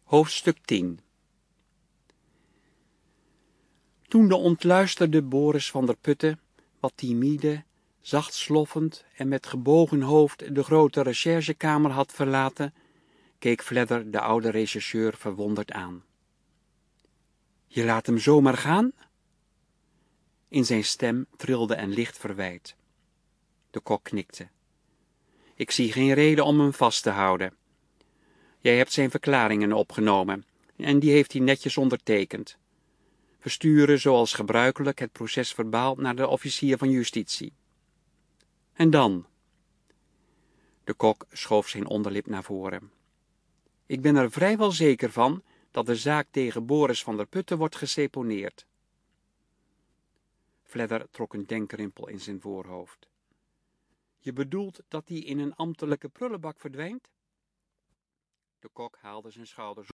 Hoofdstuk 10. Toen de ontluisterde Boris van der Putte, wat timide, zacht sloffend en met gebogen hoofd de grote recherchekamer had verlaten, keek Fledder de oude rechercheur verwonderd aan. Je laat hem zomaar gaan? In zijn stem trilde een licht verwijt. De kok knikte. Ik zie geen reden om hem vast te houden. Jij hebt zijn verklaringen opgenomen en die heeft hij netjes ondertekend. We sturen zoals gebruikelijk het procesverbaal naar de officier van justitie. En dan? De kok schoof zijn onderlip naar voren. Ik ben er vrijwel zeker van dat de zaak tegen Boris van der Putte wordt geseponeerd. Fledder trok een denkrimpel in zijn voorhoofd. Je bedoelt dat hij in een ambtelijke prullenbak verdwijnt? De kok haalde zijn schouders